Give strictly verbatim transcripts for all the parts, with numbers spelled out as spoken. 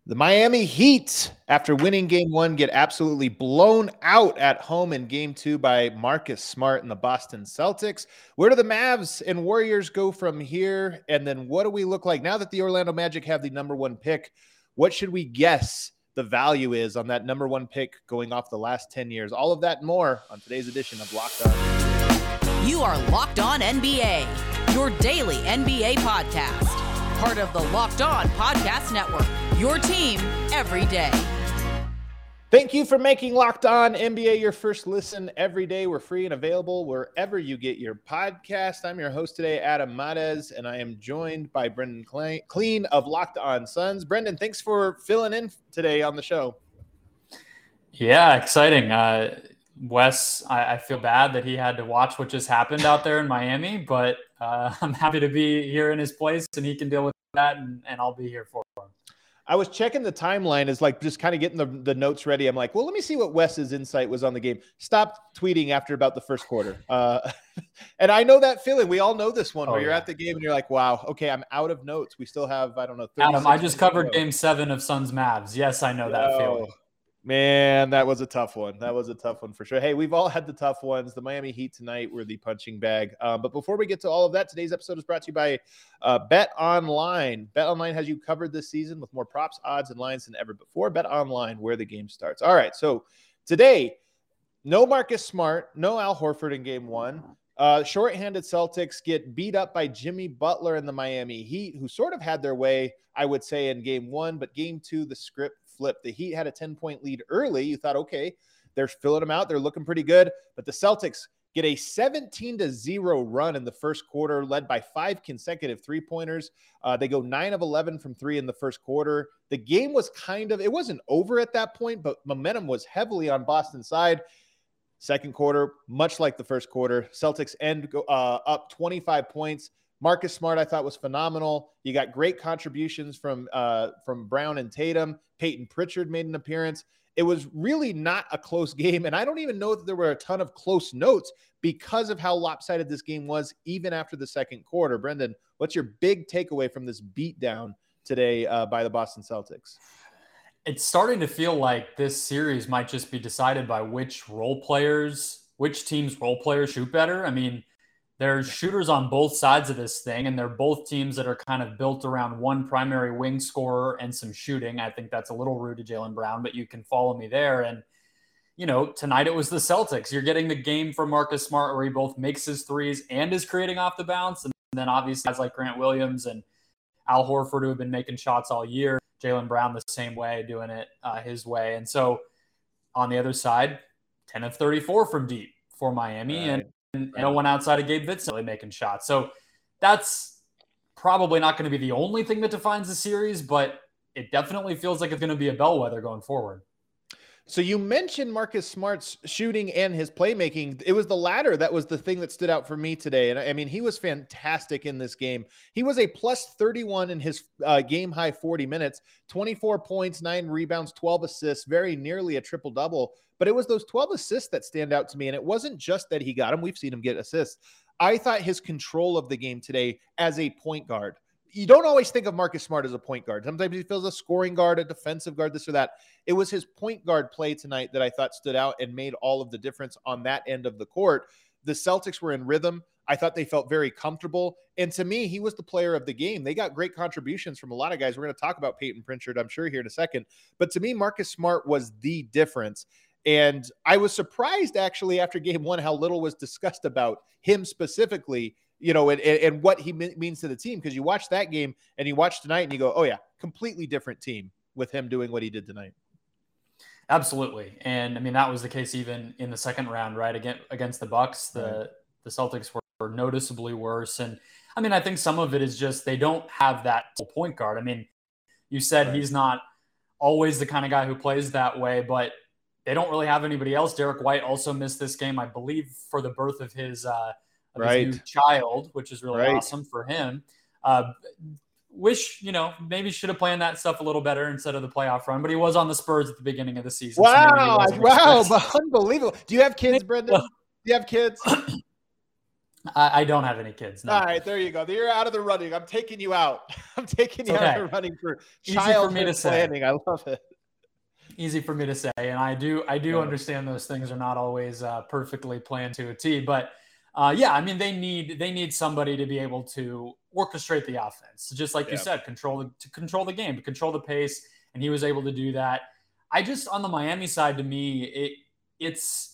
The Miami Heat, after winning game one, get absolutely blown out at home in game two by Marcus Smart and the Boston Celtics. Where do the Mavs and Warriors go from here? And then what do we look like now that the Orlando Magic have the number one pick? What should we guess the value is on that number one pick going off the last ten years? All of that and more on today's edition of Locked On. You are Locked On N B A, your daily N B A podcast. Part of the Locked On Podcast Network, your team every day. Thank you for making Locked On N B A your first listen every day. We're free and available wherever you get your podcast. I'm your host today, Adam Mares, and I am joined by Brendan Clean of Locked On Suns. Brendan, thanks for filling in today on the show. Yeah, exciting. Uh, Wes, I, I feel bad that he had to watch what just happened out there in Miami, but uh, I'm happy to be here in his place and he can deal with that, and, and I'll be here for him. I was checking the timeline as like just kind of getting the, the notes ready. I'm like, well, let me see what Wes's insight was on the game. Stopped tweeting after about the first quarter. Uh, and I know that feeling. We all know this one where oh, you're yeah. at the game and you're like, wow, okay, I'm out of notes. We still have, I don't know. Adam, I just covered game seven of Suns Mavs. Yes, I know that oh, feeling. Man, that was a tough one. That was a tough one for sure. Hey, we've all had the tough ones. The Miami Heat tonight were the punching bag. Um, but before we get to all of that, today's episode is brought to you by uh, BetOnline. BetOnline has you covered this season with more props, odds, and lines than ever before. BetOnline, where the game starts. All right, so today, no Marcus Smart, no Al Horford in game one. Uh, short-handed Celtics get beat up by Jimmy Butler and the Miami Heat, who sort of had their way, I would say, in game one. But game two, the script flipped. The Heat had a ten-point lead early. You thought, okay, they're filling them out. They're looking pretty good. But the Celtics get a seventeen to zero run in the first quarter, led by five consecutive three-pointers. Uh, they go nine of eleven from three in the first quarter. The game was kind of, it wasn't over at that point, but momentum was heavily on Boston's side. Second quarter, much like the first quarter, Celtics end uh, up twenty-five points. Marcus Smart, I thought, was phenomenal. You got great contributions from uh, from Brown and Tatum. Peyton Pritchard made an appearance. It was really not a close game, and I don't even know that there were a ton of close notes because of how lopsided this game was, even after the second quarter. Brendan, what's your big takeaway from this beatdown today uh, by the Boston Celtics? It's starting to feel like this series might just be decided by which role players, which team's role players shoot better. I mean, there's shooters on both sides of this thing, and they're both teams that are kind of built around one primary wing scorer and some shooting. I think that's a little rude to Jaylen Brown, but you can follow me there. And, you know, tonight it was the Celtics. You're getting the game from Marcus Smart where he both makes his threes and is creating off the bounce. And then obviously guys like Grant Williams and Al Horford, who have been making shots all year. Jaylen Brown the same way, doing it uh, his way. And so on the other side, ten of thirty-four from deep for Miami. Right. And And no one outside of Gabe Vincent really making shots. So that's probably not going to be the only thing that defines the series, but it definitely feels like it's going to be a bellwether going forward. So you mentioned Marcus Smart's shooting and his playmaking. It was the latter that was the thing that stood out for me today. And I mean, he was fantastic in this game. He was a plus thirty-one in his uh, game high forty minutes, twenty-four points, nine rebounds, twelve assists, very nearly a triple double. But it was those twelve assists that stand out to me. And it wasn't just that he got them. We've seen him get assists. I thought his control of the game today as a point guard. You don't always think of Marcus Smart as a point guard. Sometimes he feels a scoring guard, a defensive guard, this or that. It was his point guard play tonight that I thought stood out and made all of the difference on that end of the court. The Celtics were in rhythm. I thought they felt very comfortable. And to me, he was the player of the game. They got great contributions from a lot of guys. We're going to talk about Peyton Pritchard, I'm sure, here in a second. But to me, Marcus Smart was the difference. And I was surprised, actually, after game one, how little was discussed about him specifically, you know, and, and what he means to the team. Because you watch that game and you watch tonight and you go, oh, yeah, completely different team with him doing what he did tonight. Absolutely. And, I mean, that was the case even in the second round, right? Against, against the Bucks, the, right. the Celtics were, were noticeably worse. And, I mean, I think some of it is just they don't have that point guard. I mean, you said right. he's not always the kind of guy who plays that way, but they don't really have anybody else. Derek White also missed this game, I believe, for the birth of his, uh, of right. his new child, which is really right. awesome for him. Uh, wish, you know, maybe should have planned that stuff a little better instead of the playoff run, but he was on the Spurs at the beginning of the season. Wow. So wow. But unbelievable. Do you have kids, Brendan? Do you have kids? I, I don't have any kids. No. All right, there you go. You're out of the running. I'm taking you out. I'm taking you okay. out of the running for Easy childhood for me to planning. say. I love it. Easy for me to say, and I do I do yeah. understand those things are not always uh, perfectly planned to a T, but uh, yeah, I mean they need they need somebody to be able to orchestrate the offense, just like yeah. you said, control the, to control the game, to control the pace, and he was able to do that. I just on the Miami side, to me, it it's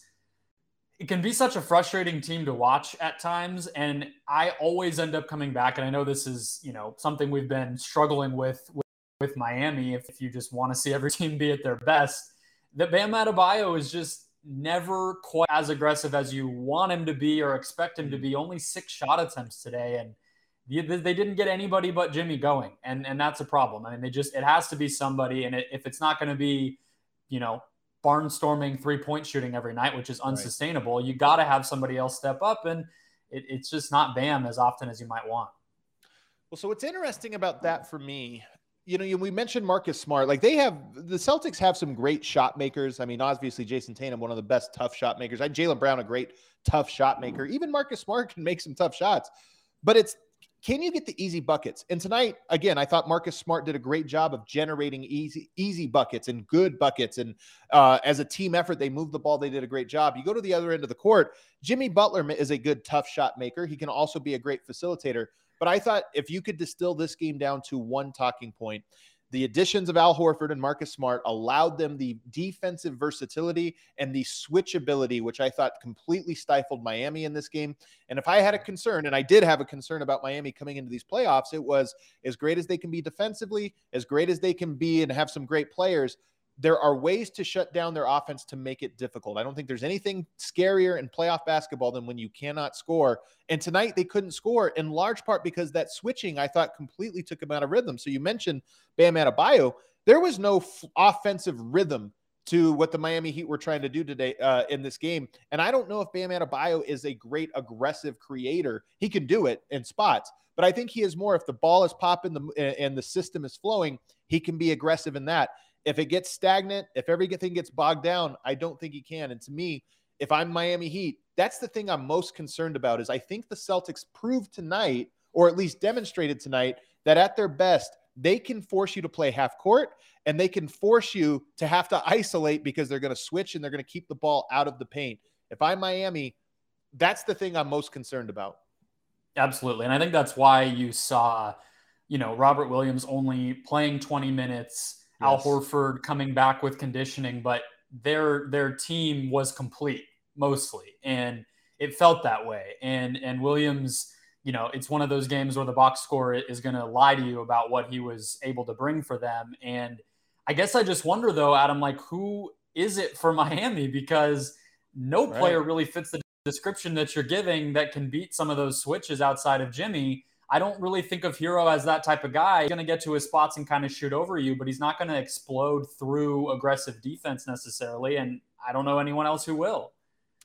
it can be such a frustrating team to watch at times, and I always end up coming back. And I know this is you know something we've been struggling with. with with Miami, if, if you just want to see every team be at their best, that Bam Adebayo is just never quite as aggressive as you want him to be or expect him to be. Only six shot attempts today, and they didn't get anybody but Jimmy going, and and that's a problem. I mean, they just it has to be somebody, and it, if it's not going to be, you know, barnstorming three-point shooting every night, which is unsustainable, right. you got to have somebody else step up, and it, it's just not Bam as often as you might want. Well, so what's interesting about that for me, you know, we mentioned Marcus Smart. Like they have, the Celtics have some great shot makers. I mean, obviously Jason Tatum, one of the best tough shot makers. I Jaylen Brown, a great tough shot maker. Even Marcus Smart can make some tough shots. But it's, can you get the easy buckets? And tonight, again, I thought Marcus Smart did a great job of generating easy, easy buckets and good buckets. And uh, as a team effort, they moved the ball. They did a great job. You go to the other end of the court, Jimmy Butler is a good tough shot maker. He can also be a great facilitator. But I thought if you could distill this game down to one talking point, the additions of Al Horford and Marcus Smart allowed them the defensive versatility and the switchability, which I thought completely stifled Miami in this game. And if I had a concern, and I did have a concern about Miami coming into these playoffs, it was as great as they can be defensively, as great as they can be and have some great players, there are ways to shut down their offense to make it difficult. I don't think there's anything scarier in playoff basketball than when you cannot score. And tonight they couldn't score in large part because that switching, I thought, completely took them out of rhythm. So you mentioned Bam Adebayo. There was no f- offensive rhythm to what the Miami Heat were trying to do today uh, in this game. And I don't know if Bam Adebayo is a great aggressive creator. He can do it in spots, but I think he is more, if the ball is popping the, and the system is flowing, he can be aggressive in that. If it gets stagnant, if everything gets bogged down, I don't think he can. And to me, if I'm Miami Heat, that's the thing I'm most concerned about is I think the Celtics proved tonight, or at least demonstrated tonight, that at their best, they can force you to play half court and they can force you to have to isolate because they're going to switch and they're going to keep the ball out of the paint. If I'm Miami, that's the thing I'm most concerned about. Absolutely. And I think that's why you saw, you know, Robert Williams only playing twenty minutes, Yes. Al Horford coming back with conditioning, but their their team was complete mostly, and it felt that way. And and Williams, you know, it's one of those games where the box score is going to lie to you about what he was able to bring for them. And I guess I just wonder though, Adam, like who is it for Miami? Because no right. player really fits the description that you're giving that can beat some of those switches outside of Jimmy. I don't really think of Hero as that type of guy. He's going to get to his spots and kind of shoot over you, but he's not going to explode through aggressive defense necessarily. And I don't know anyone else who will.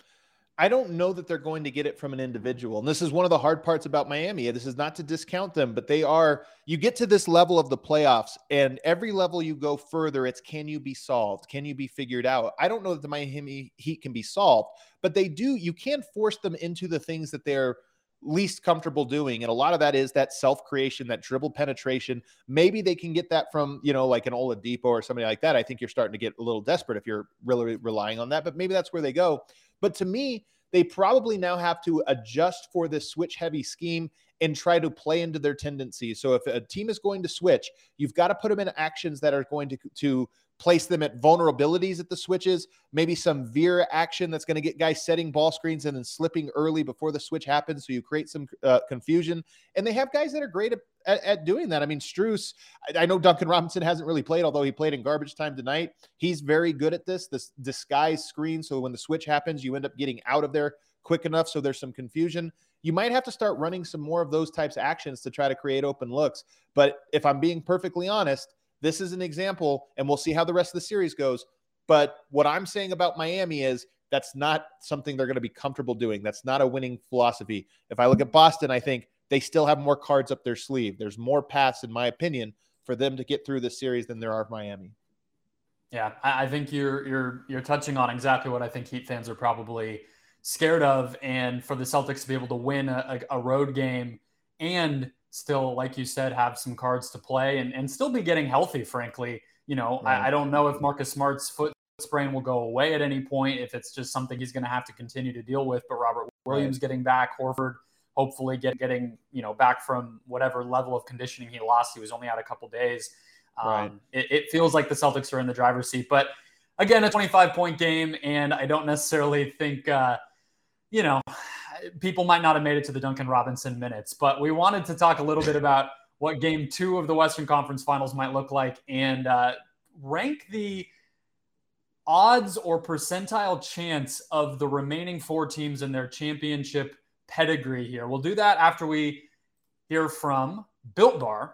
I don't know that they're going to get it from an individual. And this is one of the hard parts about Miami. This is not to discount them, but they are, you get to this level of the playoffs and every level you go further, it's can you be solved? Can you be figured out? I don't know that the Miami Heat can be solved, but they do, you can force them into the things that they're least comfortable doing. And a lot of that is that self-creation, that dribble penetration. Maybe they can get that from, you know, like an Oladipo or somebody like that. I think you're starting to get a little desperate if you're really relying on that, but maybe that's where they go. But to me, they probably now have to adjust for this switch heavy scheme and try to play into their tendencies. So if a team is going to switch, you've got to put them in actions that are going to, to place them at vulnerabilities at the switches, maybe some veer action that's going to get guys setting ball screens and then slipping early before the switch happens. So you create some uh, confusion. And they have guys that are great at, at, at doing that. I mean, Strus, I, I know Duncan Robinson hasn't really played, although he played in garbage time tonight. He's very good at this, this disguise screen. So when the switch happens, you end up getting out of there quick enough. So there's some confusion. You might have to start running some more of those types of actions to try to create open looks. But if I'm being perfectly honest, this is an example, and we'll see how the rest of the series goes. But what I'm saying about Miami is that's not something they're going to be comfortable doing. That's not a winning philosophy. If I look at Boston, I think they still have more cards up their sleeve. There's more paths, in my opinion, for them to get through this series than there are Miami. Yeah, I think you're you're you're touching on exactly what I think Heat fans are probably scared of, and for the Celtics to be able to win a, a road game and still, like you said, have some cards to play and, and still be getting healthy, frankly. You know, right. I, I don't know if Marcus Smart's foot sprain will go away at any point, if it's just something he's going to have to continue to deal with, but Robert Williams right. getting back, Horford hopefully get, getting, you know, back from whatever level of conditioning he lost. He was only out a couple days. Um, right. it, it feels like the Celtics are in the driver's seat, but again, a twenty-five point game. And I don't necessarily think, uh, you know, people might not have made it to the Duncan Robinson minutes, but we wanted to talk a little bit about what game two of the Western Conference Finals might look like and uh, rank the odds or percentile chance of the remaining four teams in their championship pedigree here. We'll do that after we hear from Built Bar.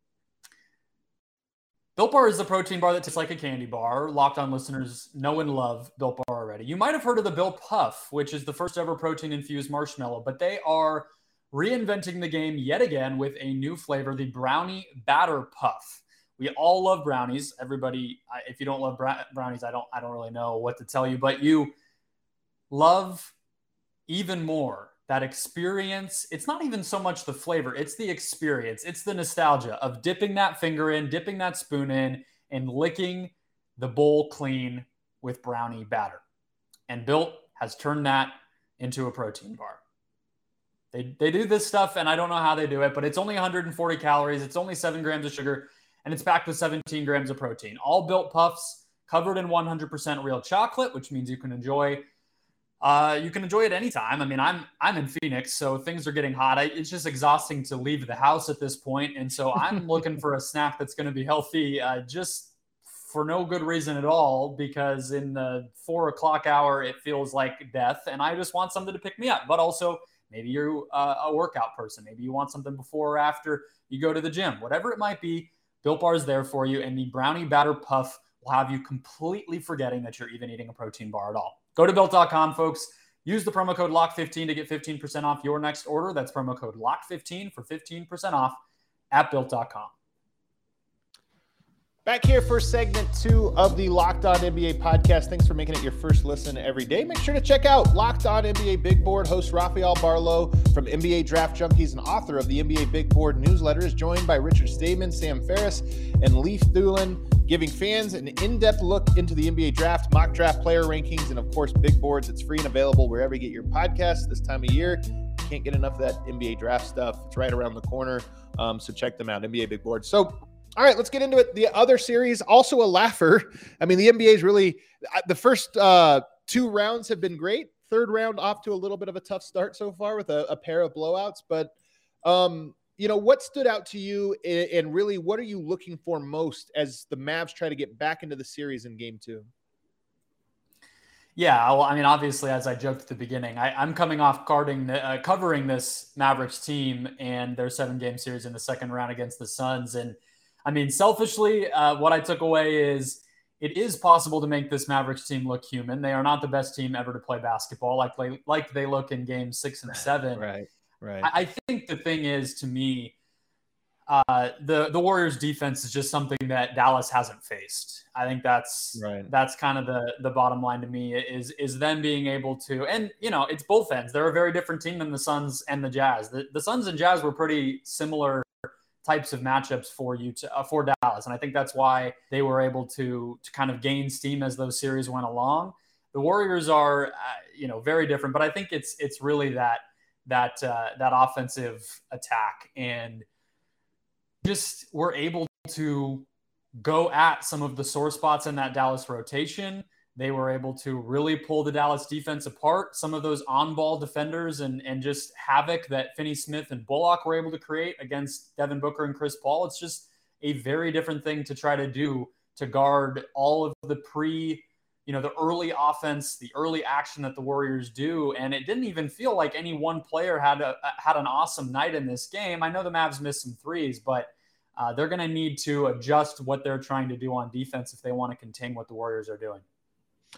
Built Bar is the protein bar that tastes like a candy bar. Locked On listeners know and love Built Bar already. You might have heard of the Built Puff, which is the first ever protein-infused marshmallow, but they are reinventing the game yet again with a new flavor, the Brownie Batter Puff. We all love brownies. Everybody, if you don't love brownies, I don't, I don't really know what to tell you, but you love even more that experience. It's not even so much the flavor, it's the experience. It's the nostalgia of dipping that finger in, dipping that spoon in, and licking the bowl clean with brownie batter. And Built has turned that into a protein bar. They, they do this stuff, and I don't know how they do it, but it's only one hundred forty calories. It's only seven grams of sugar, and it's packed with seventeen grams of protein. All Built Puffs covered in one hundred percent real chocolate, which means you can enjoy Uh, you can enjoy it anytime. I mean, I'm I'm in Phoenix, so things are getting hot. I, it's just exhausting to leave the house at this point, and so I'm looking for a snack that's going to be healthy, uh, just for no good reason at all. Because in the four o'clock hour, it feels like death, and I just want something to pick me up. But also, maybe you're uh, a workout person. Maybe you want something before or after you go to the gym. Whatever it might be, Built Bar is there for you, and the Brownie Batter Puff will have you completely forgetting that you're even eating a protein bar at all. Go to built dot com, folks. Use the promo code lock fifteen to get fifteen percent off your next order. That's promo code lock fifteen for fifteen percent off at built dot com. Back here for segment two of the Locked On N B A podcast. Thanks for making it your first listen every day. Make sure to check out Locked On N B A Big Board. Host Rafael Barlow from N B A Draft Junkies and author of the N B A Big Board newsletter is joined by Richard Stamen, Sam Ferris, and Leif Thulin, giving fans an in-depth look into the N B A draft, mock draft player rankings, and of course, big boards. It's free and available wherever you get your podcasts this time of year. Can't get enough of that N B A draft stuff. It's right around the corner. Um, so check them out, N B A Big Board. So, all right, let's get into it. The other series, also a laugher. I mean, the N B A is really, the first uh, two rounds have been great. Third round off to a little bit of a tough start so far with a, a pair of blowouts. But, um, you know, what stood out to you, and really what are you looking for most as the Mavs try to get back into the series in game two? Yeah, well, I mean, obviously, as I joked at the beginning, I, I'm coming off carding, uh, covering this Mavericks team and their seven-game series in the second round against the Suns. And, I mean, selfishly, uh, what I took away is it is possible to make this Mavericks team look human. They are not the best team ever to play basketball like they, like they look in games six and seven. Right. Right. I think the thing is, to me, uh, the the Warriors' defense is just something that Dallas hasn't faced. I think that's right. That's kind of the the bottom line to me is is them being able to, and you know, it's both ends. They're a very different team than the Suns and the Jazz. The the Suns and Jazz were pretty similar types of matchups for you to uh, for Dallas, and I think that's why they were able to to kind of gain steam as those series went along. The Warriors are, uh, you know, very different, but I think it's it's really that. that uh, that offensive attack, and just were able to go at some of the sore spots in that Dallas rotation. They were able to really pull the Dallas defense apart, some of those on-ball defenders, and, and just havoc that Finney-Smith and Bullock were able to create against Devin Booker and Chris Paul. It's just a very different thing to try to do to guard all of the pre- you know, the early offense, the early action that the Warriors do. And it didn't even feel like any one player had a, had an awesome night in this game. I know the Mavs missed some threes, but uh, they're going to need to adjust what they're trying to do on defense if they want to contain what the Warriors are doing.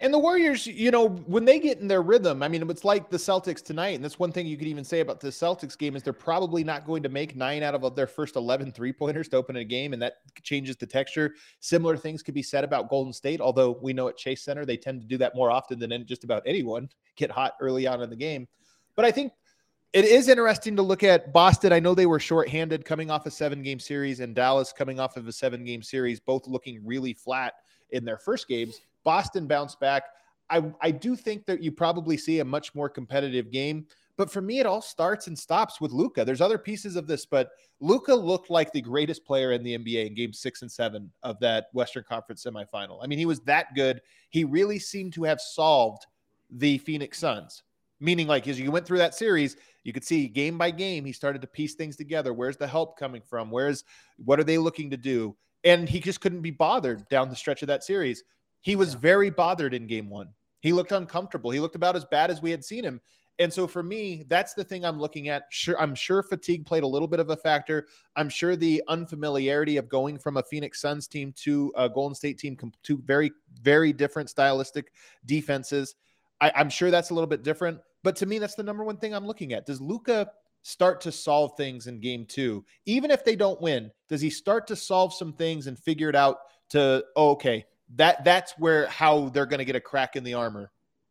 And the Warriors, you know, when they get in their rhythm, I mean, it's like the Celtics tonight. And that's one thing you could even say about the Celtics game is they're probably not going to make nine out of their first eleven three-pointers to open a game, and that changes the texture. Similar things could be said about Golden State, although we know at Chase Center they tend to do that more often than just about anyone, get hot early on in the game. But I think it is interesting to look at Boston. I know they were shorthanded coming off a seven-game series, and Dallas coming off of a seven-game series, both looking really flat in their first games. Boston bounced back. I, I do think that you probably see a much more competitive game. But for me, it all starts and stops with Luka. There's other pieces of this, but Luka looked like the greatest player in the N B A in games six and seven of that Western Conference semifinal. I mean, he was that good. He really seemed to have solved the Phoenix Suns. Meaning, like, as you went through that series, you could see game by game, he started to piece things together. Where's the help coming from? Where's, what are they looking to do? And he just couldn't be bothered down the stretch of that series. He was very bothered in game one. He looked uncomfortable. He looked about as bad as we had seen him. And so for me, that's the thing I'm looking at. Sure, I'm sure fatigue played a little bit of a factor. I'm sure the unfamiliarity of going from a Phoenix Suns team to a Golden State team, two very, very different stylistic defenses. I, I'm sure that's a little bit different. But to me, that's the number one thing I'm looking at. Does Luka start to solve things in game two? Even if they don't win, does he start to solve some things and figure it out to, oh, okay, that that's where how they're going to get a crack in the armor?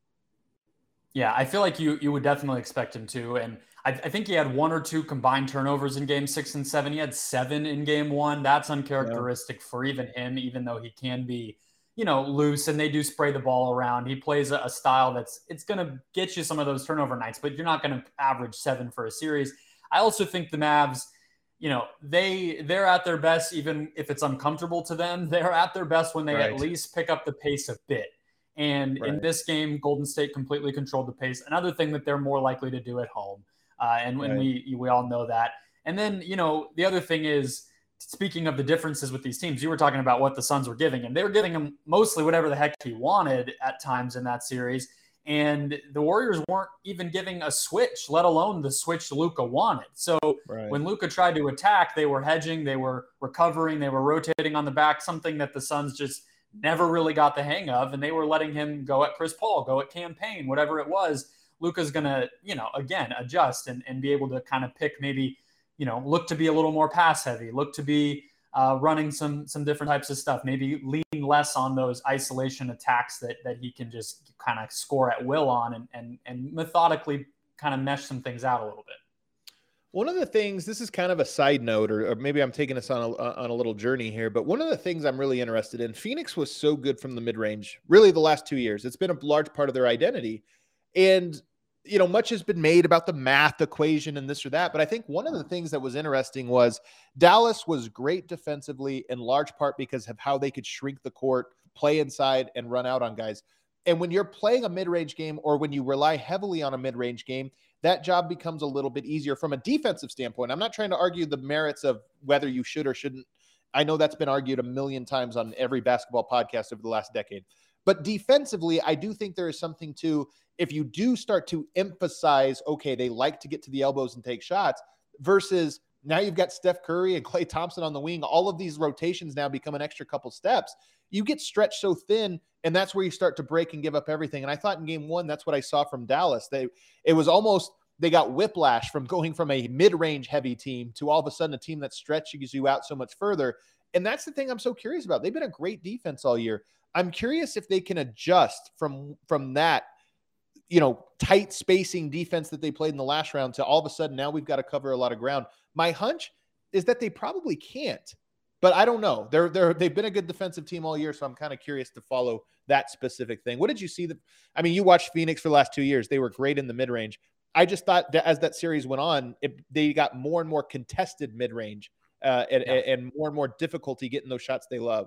Yeah, I feel like you you would definitely expect him to. And I, I think he had one or two combined turnovers in game six and seven. He had seven in game one. That's uncharacteristic yeah. for even him, even though he can be, you know, loose and they do spray the ball around. He plays a, a style that's, it's going to get you some of those turnover nights, but you're not going to average seven for a series. I also think the Mavs, you know, they, they're at their best, even if it's uncomfortable to them, they're at their best when they right. at least pick up the pace a bit. And right. in this game, Golden State completely controlled the pace. Another thing that they're more likely to do at home. Uh, and when right. we, we all know that. And then, you know, the other thing is, speaking of the differences with these teams, you were talking about what the Suns were giving him. They were giving him mostly whatever the heck he wanted at times in that series. And the Warriors weren't even giving a switch, let alone the switch Luka wanted. So right. when Luka tried to attack, they were hedging, they were recovering, they were rotating on the back, something that the Suns just never really got the hang of. And they were letting him go at Chris Paul, go at Cam Payne, whatever it was. Luka's going to, you know, again, adjust and, and be able to kind of pick maybe, you know, look to be a little more pass heavy, look to be uh, running some some different types of stuff, maybe lean less on those isolation attacks that that he can just kind of score at will on and and and methodically kind of mesh some things out a little bit. One of the things, this is kind of a side note, or, or maybe I'm taking us on a, on a little journey here, but one of the things I'm really interested in, Phoenix was so good from the mid-range, really the last two years. It's been a large part of their identity. And you know, much has been made about the math equation and this or that. But I think one of the things that was interesting was Dallas was great defensively in large part because of how they could shrink the court, play inside, and run out on guys. And when you're playing a mid-range game or when you rely heavily on a mid-range game, that job becomes a little bit easier from a defensive standpoint. I'm not trying to argue the merits of whether you should or shouldn't. I know that's been argued a million times on every basketball podcast over the last decade. But defensively, I do think there is something to, if you do start to emphasize, okay, they like to get to the elbows and take shots, versus now you've got Steph Curry and Klay Thompson on the wing. All of these rotations now become an extra couple steps. You get stretched so thin, and that's where you start to break and give up everything. And I thought in game one, that's what I saw from Dallas. They, it was almost, they got whiplash from going from a mid-range heavy team to all of a sudden a team that stretches you out so much further. And that's the thing I'm so curious about. They've been a great defense all year. I'm curious if they can adjust from, from that, you know, tight spacing defense that they played in the last round to all of a sudden now we've got to cover a lot of ground. My hunch is that they probably can't, but I don't know. They're, they're, they've been a good defensive team all year, so I'm kind of curious to follow that specific thing. What did you see? The, I mean, you watched Phoenix for the last two years. They were great in the mid-range. I just thought that as that series went on, it, they got more and more contested mid-range uh, and, yeah. and more and more difficulty getting those shots they love.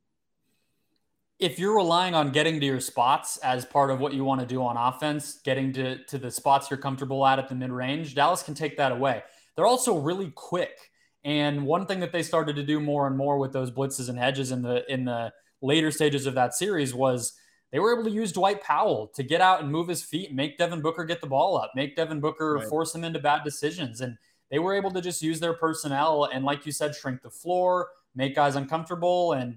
If you're relying on getting to your spots as part of what you want to do on offense, getting to, to the spots you're comfortable at at the mid-range, Dallas can take that away. They're also really quick. And one thing that they started to do more and more with those blitzes and hedges in the in the later stages of that series was they were able to use Dwight Powell to get out and move his feet and make Devin Booker get the ball up, make Devin Booker right. force him into bad decisions. And they were able to just use their personnel and, like you said, shrink the floor, make guys uncomfortable. And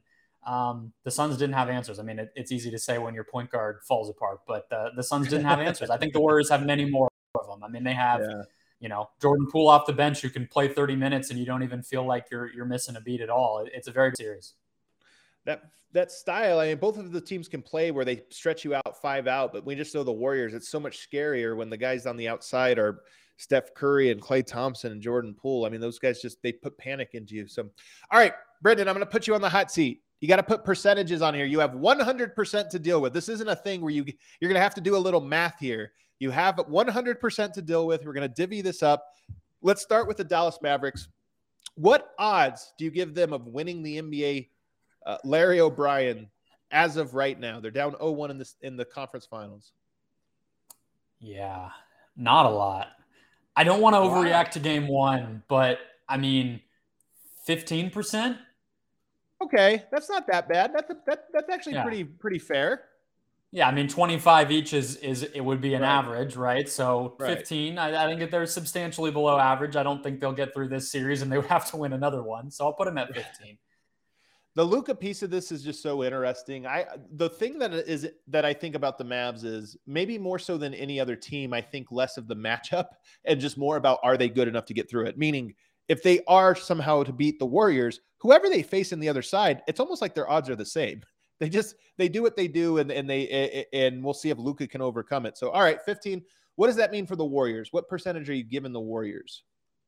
Um, the Suns didn't have answers. I mean, it, it's easy to say when your point guard falls apart, but uh, the Suns didn't have answers. I think the Warriors have many more of them. I mean, they have, yeah. you know, Jordan Poole off the bench who can play thirty minutes and you don't even feel like you're you're missing a beat at all. It, it's a very good series. That that style, I mean, both of the teams can play where they stretch you out five out, but we just know the Warriors, it's so much scarier when the guys on the outside are Steph Curry and Klay Thompson and Jordan Poole. I mean, those guys just, they put panic into you. So, all right, Brendan, I'm going to put you on the hot seat. You got to put percentages on here. You have one hundred percent to deal with. This isn't a thing where you, you're going to have to do a little math here. You have one hundred percent to deal with. We're going to divvy this up. Let's start with the Dallas Mavericks. What odds do you give them of winning the N B A uh, Larry O'Brien as of right now? They're down oh one in the, in the conference finals. Yeah, not a lot. I don't want to overreact to game one, but I mean, fifteen percent? Okay, that's not that bad. That's a, that, that's actually yeah. pretty pretty fair. Yeah, I mean, twenty-five each is is it would be an right. average, right? So right. fifteen, I, I think that they're substantially below average. I don't think they'll get through this series, and they would have to win another one. So I'll put them at fifteen. The Luka piece of this is just so interesting. I the thing that is that I think about the Mavs is maybe more so than any other team. I think less of the matchup and just more about are they good enough to get through it. Meaning, if they are somehow to beat the Warriors, whoever they face in the other side, it's almost like their odds are the same. They just they do what they do, and and they and we'll see if Luka can overcome it. So, all right, fifteen. What does that mean for the Warriors? What percentage are you giving the Warriors?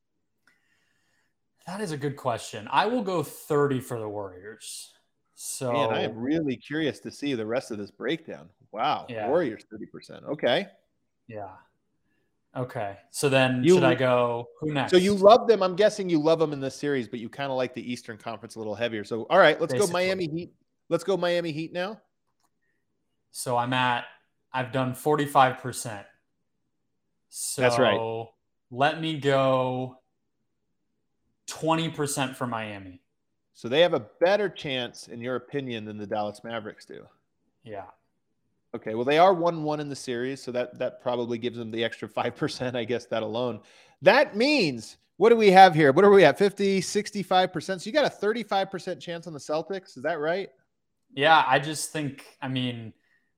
That is a good question. I will go thirty for the Warriors. So, man, I am really curious to see the rest of this breakdown. Wow, yeah. Warriors thirty percent. Okay. Yeah. Okay. So then you, should I go who next? So you love them. I'm guessing you love them in this series, but you kind of like the Eastern Conference a little heavier. So, all right, let's Basically. go Miami Heat. Let's go Miami Heat now. So I'm at, I've done forty-five percent. So that's right. Let me go twenty percent for Miami. So they have a better chance, in your opinion, than the Dallas Mavericks do. Yeah. Okay, well, they are one one in the series, so that, that probably gives them the extra five percent, I guess, that alone. That means, what do we have here? What are we at, fifty, sixty-five percent? So you got a thirty-five percent chance on the Celtics. Is that right? Yeah, I just think, I mean,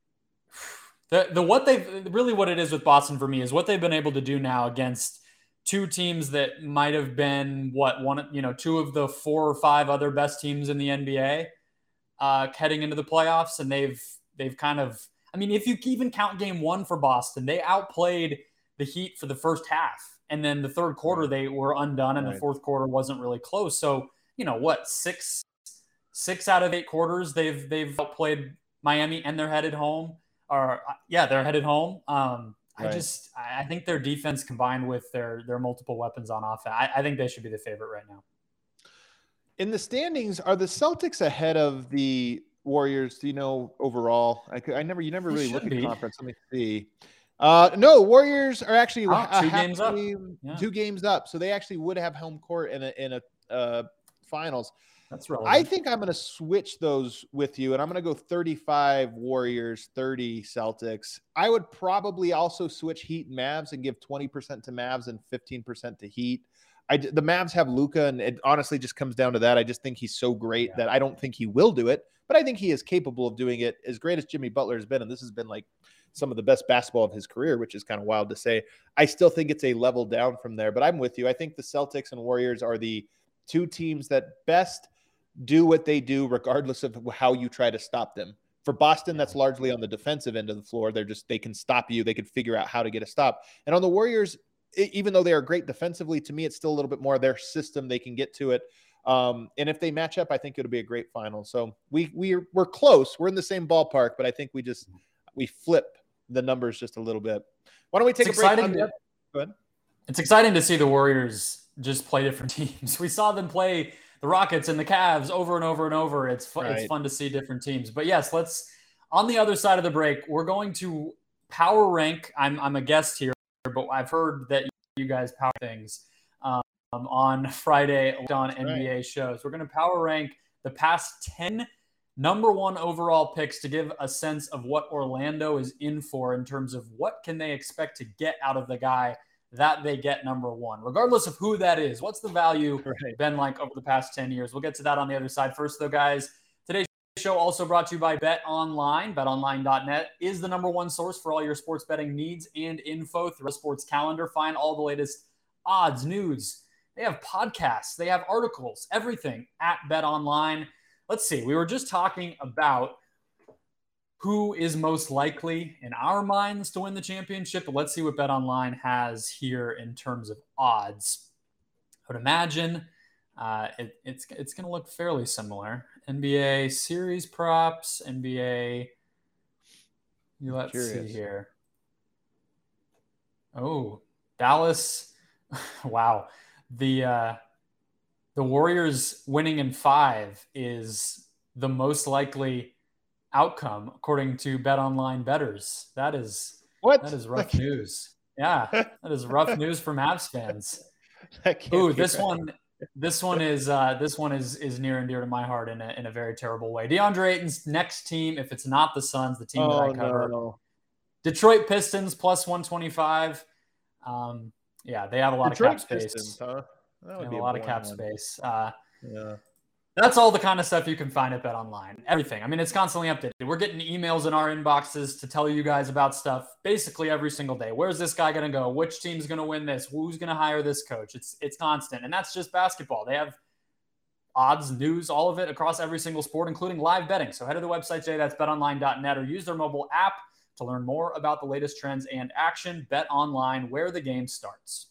the the what they've, really what it is with Boston for me is what they've been able to do now against two teams that might have been, what, one, you know, two of the four or five other best teams in the N B A uh, heading into the playoffs, and they've they've kind of, I mean, if you even count game one for Boston, they outplayed the Heat for the first half. And then the third quarter, they were undone, and right. the fourth quarter wasn't really close. So, you know, what, six six out of eight quarters, they've they've outplayed Miami, and they're headed home. Or, yeah, they're headed home. Um, right. I just, I think their defense combined with their their multiple weapons on offense, I, I think they should be the favorite right now. In the standings, are the Celtics ahead of the Warriors? Do you know overall? I, I never, you never really look at the conference. Let me see. Uh, no, Warriors are actually oh, two games up. Yeah. Two games up, so they actually would have home court in a in a uh, finals. That's right. I think I'm going to switch those with you, and I'm going to go thirty-five Warriors, thirty Celtics. I would probably also switch Heat and Mavs and give twenty percent to Mavs and fifteen percent to Heat. I, the Mavs have Luka, and it honestly just comes down to that. I just think he's so great yeah. that I don't think he will do it, but I think he is capable of doing it. As great as Jimmy Butler has been, and this has been like some of the best basketball of his career, which is kind of wild to say, I still think it's a level down from there. But I'm with you. I think the Celtics and Warriors are the two teams that best do what they do, regardless of how you try to stop them. For Boston, that's largely on the defensive end of the floor. They're just, they can stop you. They can figure out how to get a stop. And on the Warriors, even though they are great defensively, to me, it's still a little bit more their system. They can get to it. Um, and if they match up, I think it'll be a great final. So we, we're, we're close. We're in the same ballpark, but I think we just, we flip the numbers just a little bit. Why don't we take it's a break? Exciting to, Go ahead. It's exciting to see the Warriors just play different teams. We saw them play the Rockets and the Cavs over and over and over. It's fun, right. It's fun to see different teams. But yes, let's, on the other side of the break, we're going to power rank. I'm, I'm a guest here, but I've heard that you guys power things um, on Friday on N B A right. shows. We're going to power rank the past ten number one overall picks to give a sense of what Orlando is in for in terms of what can they expect to get out of the guy that they get number one, regardless of who that is. What's the value right. been like over the past ten years? We'll get to that on the other side. First, though, guys, today's show also brought to you by Bet Online. bet online dot net is the number one source for all your sports betting needs and info through a sports calendar. Find all the latest odds, news. They have podcasts. They have articles, everything at Bet Online. Let's see. We were just talking about who is most likely in our minds to win the championship, but let's see what Bet Online has here in terms of odds. I would imagine uh, it, it's it's going to look fairly similar. N B A series props, N B A. Let's Curious. see here. Oh, Dallas. Wow. The uh, the Warriors winning in five is the most likely outcome according to Bet Online bettors. That is what? That is rough news. Yeah, that is rough news for Mavs fans. Ooh, this right. one, this one is uh, this one is is near and dear to my heart in a in a very terrible way. DeAndre Ayton's next team, if it's not the Suns, the team oh, that I cover, no. Detroit Pistons plus one twenty-five. Um, yeah, they have a lot Detroit of cap space. Pistons, huh? That would they have be a a lot of cap one. space. Uh, yeah. That's all the kind of stuff you can find at Bet Online. Everything. I mean, it's constantly updated. We're getting emails in our inboxes to tell you guys about stuff basically every single day. Where's this guy going to go? Which team's going to win this? Who's going to hire this coach? It's it's constant. And that's just basketball. They have odds, news, all of it across every single sport, including live betting. So head to the website today. That's bet online dot net or use their mobile app to learn more about the latest trends and action. Bet Online, where the game starts.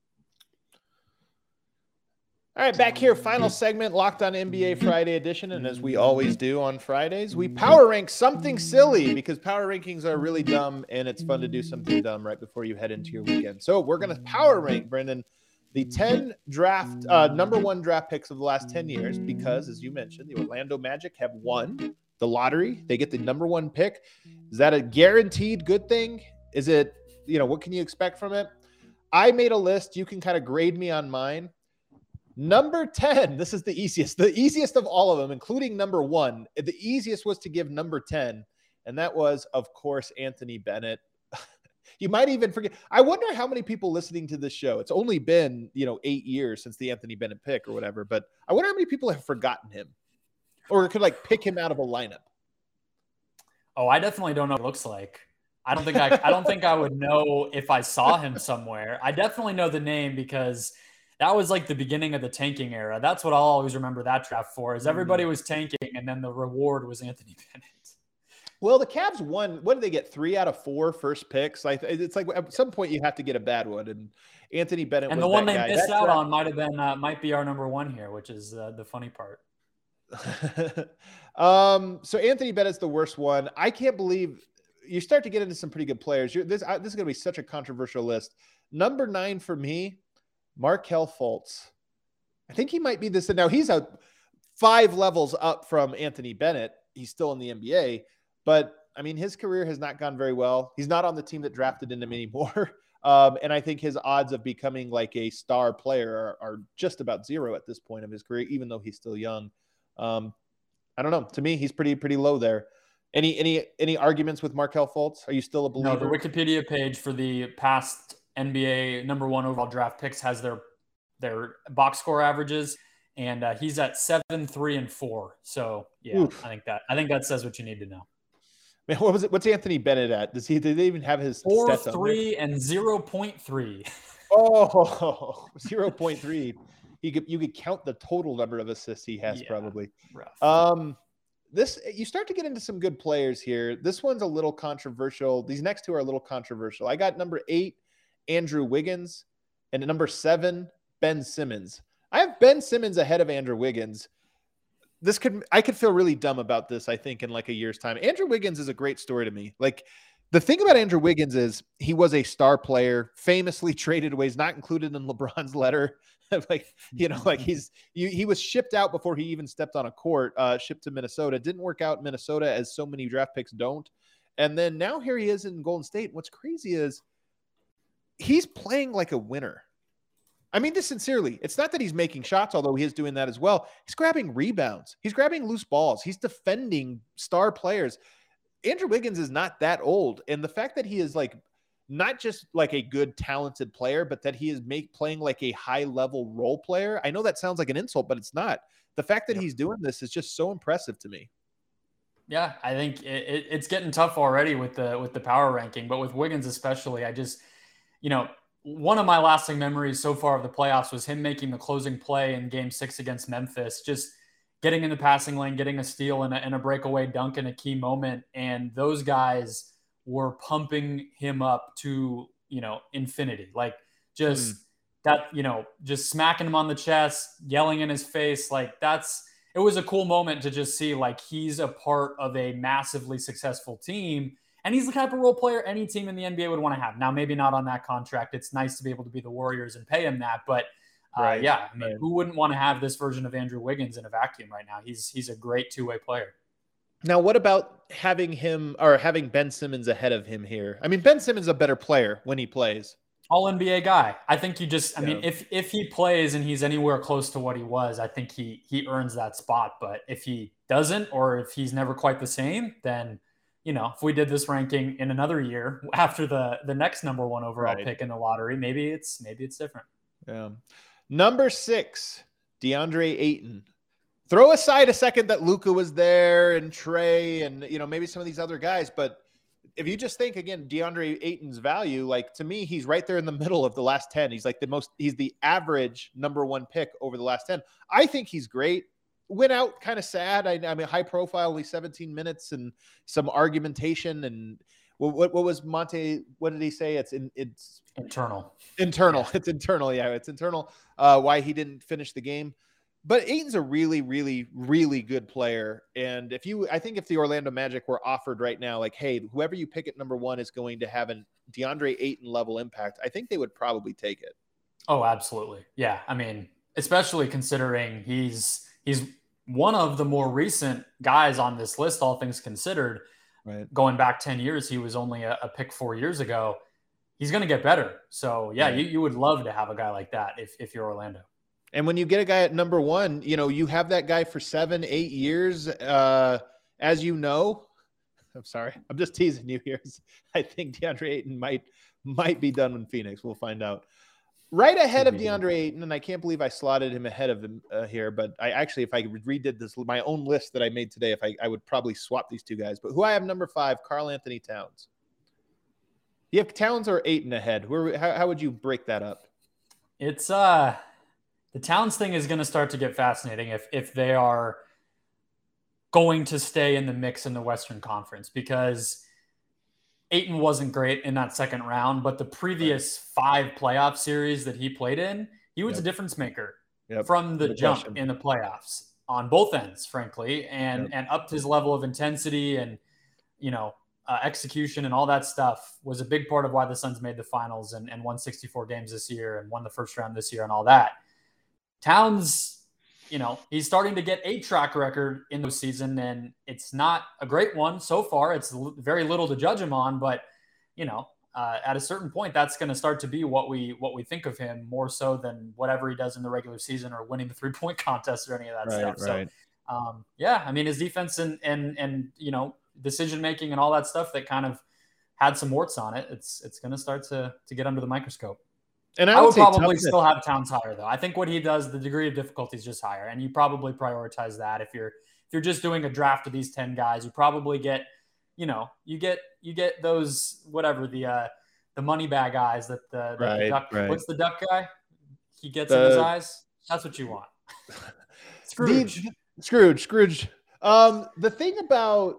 All right, back here, final segment, Locked On N B A Friday edition. And as we always do on Fridays, we power rank something silly because power rankings are really dumb and it's fun to do something dumb right before you head into your weekend. So we're going to power rank, Brendan, the ten draft, uh, number one draft picks of the last ten years because, as you mentioned, the Orlando Magic have won the lottery. They get the number one pick. Is that a guaranteed good thing? Is it, you know, what can you expect from it? I made a list. You can kind of grade me on mine. Number ten, this is the easiest, the easiest of all of them, including number one. The easiest was to give number ten, and that was, of course, Anthony Bennett. You might even forget. I wonder how many people listening to this show, it's only been, you know, eight years since the Anthony Bennett pick or whatever, but I wonder how many people have forgotten him or could like pick him out of a lineup. Oh, I definitely don't know what it looks like. I don't think I, I don't think I would know if I saw him somewhere. I definitely know the name because that was like the beginning of the tanking era. That's what I'll always remember that draft for, is everybody was tanking and then the reward was Anthony Bennett. Well, the Cavs won. What did they get? Three out of four first picks. Like it's like at some point you have to get a bad one, and Anthony Bennett. And was the one that they guy. missed that out draft- on might have been uh, might be our number one here, which is uh, the funny part. um. So Anthony Bennett's the worst one. I can't believe you start to get into some pretty good players. You're, this uh, this is going to be such a controversial list. Number nine for me, Markelle Fultz. I think he might be this. Now he's a five levels up from Anthony Bennett. He's still in the N B A. But, I mean, his career has not gone very well. He's not on the team that drafted him anymore. Um, and I think his odds of becoming like a star player are, are just about zero at this point of his career, even though he's still young. Um, I don't know. To me, he's pretty, pretty low there. Any, any, any arguments with Markelle Fultz? Are you still a believer? No, the Wikipedia page for the past N B A number one overall draft picks has their, their box score averages. And uh, he's at seven, three, and four. So, yeah, Oof. I think that, I think that says what you need to know. Man, what was it? What's Anthony Bennett at? Does he? Did they even have his four, stats three, and zero point three? Oh, zero point three. You could you could count the total number of assists he has, yeah, probably. Rough. Um, this you start to get into some good players here. This one's a little controversial. These next two are a little controversial. I got number eight, Andrew Wiggins, and number seven, Ben Simmons. I have Ben Simmons ahead of Andrew Wiggins. This could, I could feel really dumb about this, I think, in like a year's time. Andrew Wiggins is a great story to me. Like, the thing about Andrew Wiggins is he was a star player, famously traded away. He's not included in LeBron's letter. Like, you know, like he's, he, he was shipped out before he even stepped on a court, uh, shipped to Minnesota. Didn't work out in Minnesota, as so many draft picks don't. And then now here he is in Golden State. What's crazy is he's playing like a winner. I mean this sincerely. It's not that he's making shots, although he is doing that as well. He's grabbing rebounds. He's grabbing loose balls. He's defending star players. Andrew Wiggins is not that old. And the fact that he is like not just like a good, talented player, but that he is make, playing like a high-level role player. I know that sounds like an insult, but it's not. The fact that he's doing this is just so impressive to me. Yeah, I think it, it, it's getting tough already with the with the power ranking, but with Wiggins especially, I just, you know, one of my lasting memories so far of the playoffs was him making the closing play in Game Six against Memphis, just getting in the passing lane, getting a steal and a, and a breakaway dunk in a key moment, and those guys were pumping him up to, you know, infinity, like just mm. that, you know, just smacking him on the chest, yelling in his face, like that's. It was a cool moment to just see like he's a part of a massively successful team, and he's the type of role player any team in the N B A would want to have. Now, maybe not on that contract. It's nice to be able to be the Warriors and pay him that, but uh, right, yeah, I mean, right. who wouldn't want to have this version of Andrew Wiggins in a vacuum right now? He's he's a great two-way player. Now, what about having him or having Ben Simmons ahead of him here? I mean, Ben Simmons is a better player when he plays. All N B A guy. I think you just, I yeah. mean, if if he plays and he's anywhere close to what he was, I think he he earns that spot. But if he doesn't, or if he's never quite the same, then, you know, if we did this ranking in another year after the the next number one overall right. pick in the lottery, maybe it's maybe it's different. Yeah. Number six, DeAndre Ayton. Throw aside a second that Luka was there and Trey and, you know, maybe some of these other guys, but if you just think again, DeAndre Ayton's value, like to me, he's right there in the middle of the last ten. He's like the most, he's the average number one pick over the last ten. I think he's great. Went out kind of sad. I, I mean, high profile, only seventeen minutes and some argumentation. And what, what, what was Monte? What did he say? It's in, it's internal, internal. It's internal. Yeah. It's internal. Uh, why he didn't finish the game. But Ayton's a really, really, really good player. And if you, I think if the Orlando Magic were offered right now, like, hey, whoever you pick at number one is going to have a DeAndre Ayton level impact, I think they would probably take it. Oh, absolutely. Yeah. I mean, especially considering he's, he's one of the more recent guys on this list, all things considered. Right. Going back ten years, he was only a, a pick four years ago. He's going to get better. So yeah, right. you, you would love to have a guy like that if, if you're Orlando. And when you get a guy at number one, you know, you have that guy for seven, eight years. Uh, as you know, I'm sorry, I'm just teasing you here. I think DeAndre Ayton might might be done in Phoenix. We'll find out. Right ahead of DeAndre Ayton, and I can't believe I slotted him ahead of him uh, here, but I actually, if I redid this, my own list that I made today, if I, I would probably swap these two guys. But who I have number five, Karl Anthony Towns. You have Towns or Ayton ahead? Where, how, how would you break that up? It's uh. The Towns thing is going to start to get fascinating if if they are going to stay in the mix in the Western Conference, because Ayton wasn't great in that second round, but the previous five playoff series that he played in, he was yep. a difference maker yep. from the Good jump question. in the playoffs on both ends, frankly, and, yep. and upped his level of intensity and, you know, uh, execution and all that stuff was a big part of why the Suns made the finals and, and won sixty-four games this year and won the first round this year and all that. Towns, you know, he's starting to get a track record in the season, and it's not a great one so far. It's very little to judge him on, but, you know, uh, at a certain point, that's going to start to be what we what we think of him more so than whatever he does in the regular season or winning the three-point contest or any of that right, stuff. Right. So, um, yeah, I mean, his defense and, and, and you know, decision-making and all that stuff that kind of had some warts on it, it's it's going to start to to get under the microscope. And I would, I would probably toughness. still have Towns higher, though. I think what he does, the degree of difficulty is just higher, and you probably prioritize that. If you're if you're just doing a draft of these ten guys, you probably get, you know, you get you get those whatever the uh, the money bag eyes that the, that right, the duck. Right. What's the duck guy? He gets the, in his eyes. That's what you want. Scrooge. The, Scrooge. Scrooge. Um, the thing about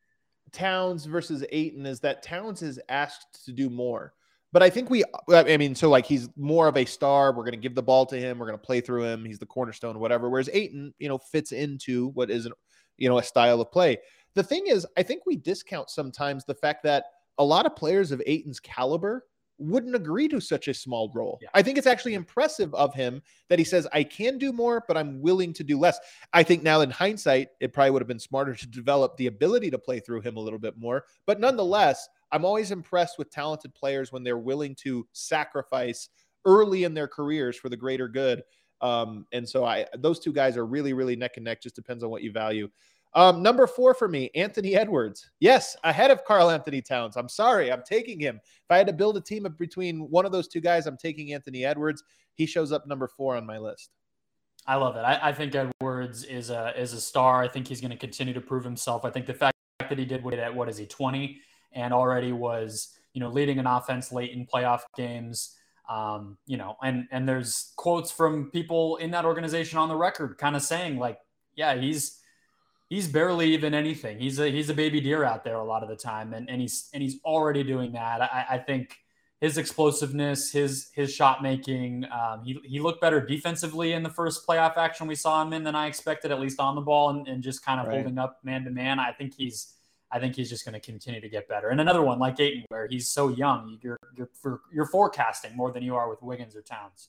Towns versus Ayton is that Towns is asked to do more. But I think we, I mean, so like he's more of a star. We're going to give the ball to him. We're going to play through him. He's the cornerstone, whatever. Whereas Ayton, you know, fits into what isn't, you know, a style of play. The thing is, I think we discount sometimes the fact that a lot of players of Ayton's caliber wouldn't agree to such a small role. Yeah. I think it's actually impressive of him that he says, I can do more, but I'm willing to do less. I think now in hindsight, it probably would have been smarter to develop the ability to play through him a little bit more. But nonetheless, I'm always impressed with talented players when they're willing to sacrifice early in their careers for the greater good. Um, and so I, those two guys are really, really neck and neck. Just depends on what you value. Um, number four for me, Anthony Edwards. Yes, ahead of Karl Anthony Towns. I'm sorry, I'm taking him. If I had to build a team of between one of those two guys, I'm taking Anthony Edwards. He shows up number four on my list. I love it. I, I think Edwards is a is a star. I think he's going to continue to prove himself. I think the fact that he did at, what is he, twenty, and already was, you know, leading an offense late in playoff games. Um, you know, and, and there's quotes from people in that organization on the record kind of saying like, yeah, he's, he's barely even anything. He's a, he's a baby deer out there a lot of the time. And, and he's, and he's already doing that. I, I think his explosiveness, his, his shot making, um, he, he looked better defensively in the first playoff action we saw him in than I expected, at least on the ball and, and just kind of right. holding up man to man. I think he's, I think he's just going to continue to get better. And another one like Ayton, where he's so young, you're you're you're forecasting more than you are with Wiggins or Towns.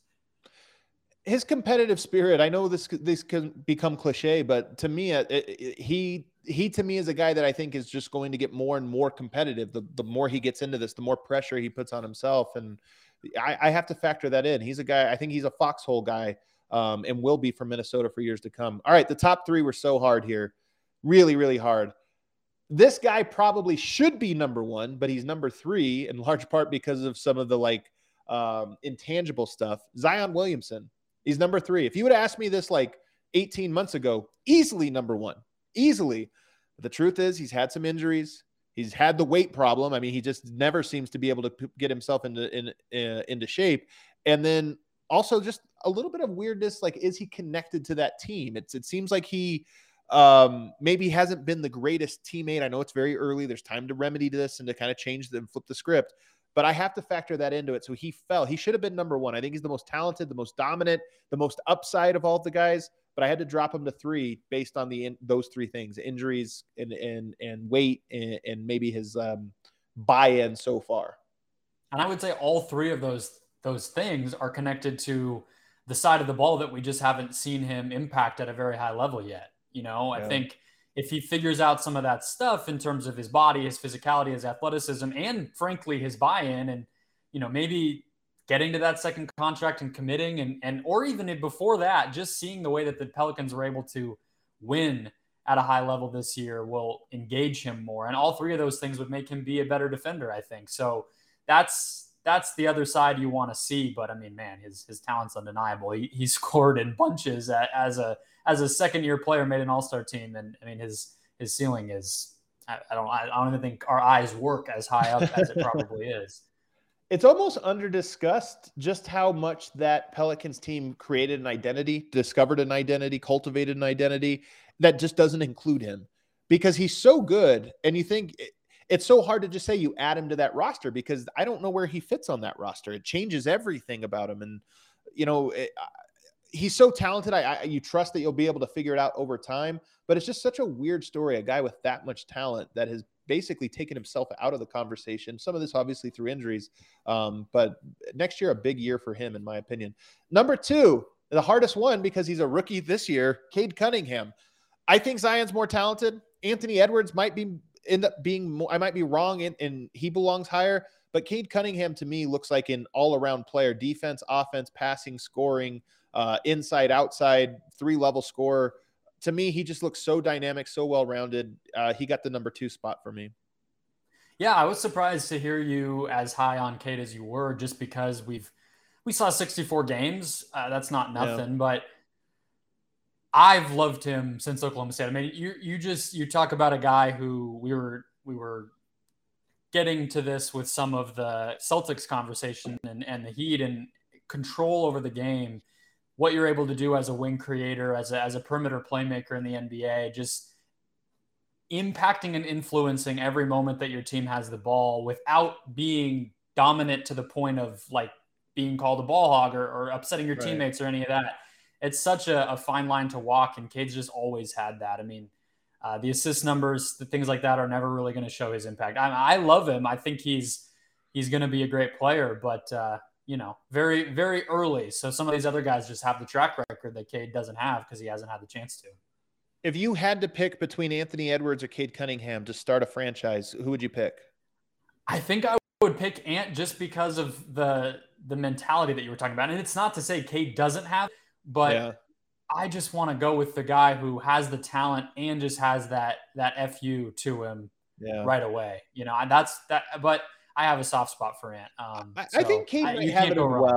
His competitive spirit, I know this this can become cliche, but to me, it, it, he he to me is a guy that I think is just going to get more and more competitive. The the more he gets into this, the more pressure he puts on himself, and I, I have to factor that in. He's a guy. I think he's a foxhole guy, um, and will be for Minnesota for years to come. All right, the top three were so hard here, really, really hard. This guy probably should be number one, but he's number three in large part because of some of the like um, intangible stuff. Zion Williamson, he's number three. If you would have asked me this like eighteen months ago, easily number one, easily. But the truth is he's had some injuries. He's had the weight problem. I mean, he just never seems to be able to p- get himself into, in, uh, into shape. And then also just a little bit of weirdness. Like, is he connected to that team? It's, it seems like he, um maybe hasn't been the greatest teammate. I know it's very early. There's time to remedy this and to kind of change and flip the script, but I have to factor that into it. So he fell. He should have been number one. I think he's the most talented, the most dominant, the most upside of all of the guys, but I had to drop him to three based on the in, those three things: injuries and and and weight and, and maybe his um buy-in so far. And I would say all three of those those things are connected to the side of the ball that we just haven't seen him impact at a very high level yet. You know, yeah. I think if he figures out some of that stuff in terms of his body, his physicality, his athleticism, and frankly, his buy-in, and, you know, maybe getting to that second contract and committing and, and, or even before that, just seeing the way that the Pelicans were able to win at a high level this year will engage him more. And all three of those things would make him be a better defender, I think. So that's, that's the other side you want to see. But I mean, man, his, his talent's undeniable. He, he scored in bunches as a, as a second year player, made an all-star team. And I mean, his, his ceiling is, I, I don't, I don't even think our eyes work as high up as it probably is. It's almost under-discussed just how much that Pelicans team created an identity, discovered an identity, cultivated an identity that just doesn't include him because he's so good. And you think it, it's so hard to just say you add him to that roster because I don't know where he fits on that roster. It changes everything about him. And, you know, it, he's so talented. I, I you trust that you'll be able to figure it out over time, but it's just such a weird story. A guy with that much talent that has basically taken himself out of the conversation. Some of this obviously through injuries, um, but next year, a big year for him, in my opinion. Number two, the hardest one because he's a rookie this year, Cade Cunningham. I think Zion's more talented. Anthony Edwards might be end up being more, I might be wrong and, and he belongs higher, but Cade Cunningham to me looks like an all-around player, defense, offense, passing, scoring, uh, inside, outside, three-level scorer. To me, he just looks so dynamic, so well-rounded. Uh, he got the number two spot for me. Yeah, I was surprised to hear you as high on Cade as you were, just because we've we saw sixty-four games. Uh, that's not nothing, yeah. But I've loved him since Oklahoma State. I mean, you you just you talk about a guy who we were we were getting to this with some of the Celtics conversation and and the Heat and control over the game. What you're able to do as a wing creator, as a, as a perimeter playmaker in the N B A, just impacting and influencing every moment that your team has the ball without being dominant to the point of like being called a ball hog or, or upsetting your right. teammates or any of that. It's such a, a fine line to walk, and Cade's just always had that. I mean, uh, the assist numbers, the things like that are never really going to show his impact. I, I love him. I think he's he's going to be a great player, but uh, you know, very, very early. So some of these other guys just have the track record that Cade doesn't have because he hasn't had the chance to. If you had to pick between Anthony Edwards or Cade Cunningham to start a franchise, who would you pick? I think I would pick Ant just because of the the mentality that you were talking about. And it's not to say Cade doesn't have, but yeah. I just want to go with the guy who has the talent and just has that that F U to him yeah. right away. You know, that's that. But I have a soft spot for Ant. Um, I, so I think Cade might have it as well.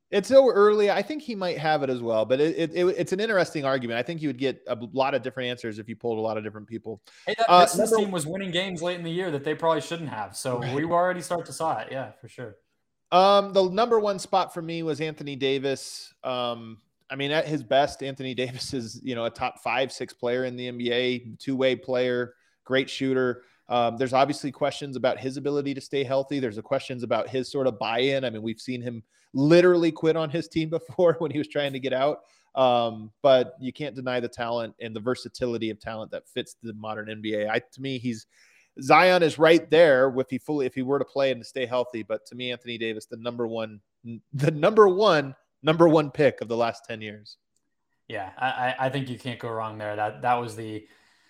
It's so early. I think he might have it as well, but it, it, it it's an interesting argument. I think you would get a lot of different answers if you pulled a lot of different people. Hey, that Uh, Pistons number- team was winning games late in the year that they probably shouldn't have. So Right. we already start to saw it. Yeah, for sure. Um, the number one spot for me was Anthony Davis. Um, I mean, at his best, Anthony Davis is, you know, a top five, six player in the N B A, two-way player, great shooter. Um, there's obviously questions about his ability to stay healthy. There's a questions about his sort of buy-in. I mean, we've seen him literally quit on his team before when he was trying to get out. Um, but you can't deny the talent and the versatility of talent that fits the modern N B A. I, to me, he's Zion is right there if he fully, if he were to play and to stay healthy. But to me, Anthony Davis, the number one, the number one, number one pick of the last ten years. Yeah, I, I think you can't go wrong there. That that was the,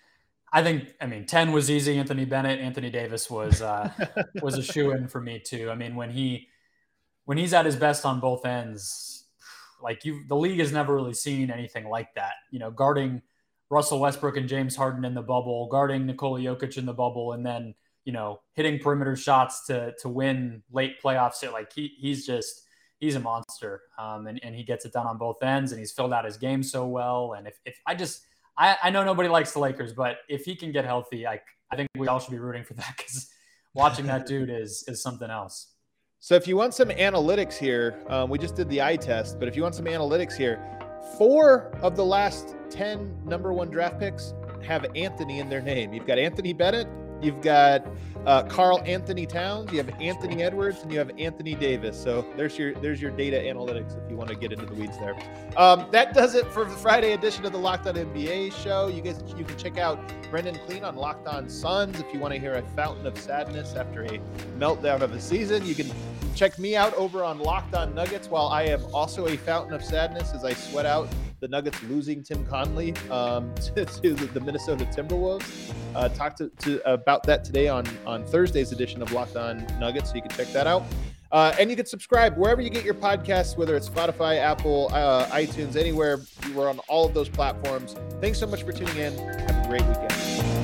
I think, I mean, ten was easy. Anthony Bennett, Anthony Davis was uh, was a shoe-in for me too. I mean, when he when he's at his best on both ends, like you, the league has never really seen anything like that. You know, guarding Russell Westbrook and James Harden in the bubble, guarding Nikola Jokic in the bubble, and then, you know, hitting perimeter shots to to win late playoffs. Like he he's just he's a monster, um, and and he gets it done on both ends, and he's filled out his game so well. And if if I just I, I know nobody likes the Lakers, but if he can get healthy, I I think we all should be rooting for that, because watching that dude is is something else. So if you want some analytics here, um, we just did the eye test, but if you want some analytics here, four of the last ten number one draft picks have Anthony in their name. You've got Anthony Bennett, you've got uh, Karl Anthony Towns, you have Anthony Edwards, and you have Anthony Davis. So there's your there's your data analytics if you want to get into the weeds there. Um, that does it for the Friday edition of the Locked On N B A show. You guys, you can check out Brendan Clean on Locked On Suns if you want to hear a fountain of sadness after a meltdown of a season. You can check me out over on Locked On Nuggets, while I am also a fountain of sadness as I sweat out the Nuggets losing Tim Conley um, to, to the Minnesota Timberwolves. Uh, talked to, to about that today on, on Thursday's edition of Locked On Nuggets, so you can check that out. Uh, and you can subscribe wherever you get your podcasts, whether it's Spotify, Apple, uh, iTunes, anywhere. We're on all of those platforms. Thanks so much for tuning in. Have a great weekend.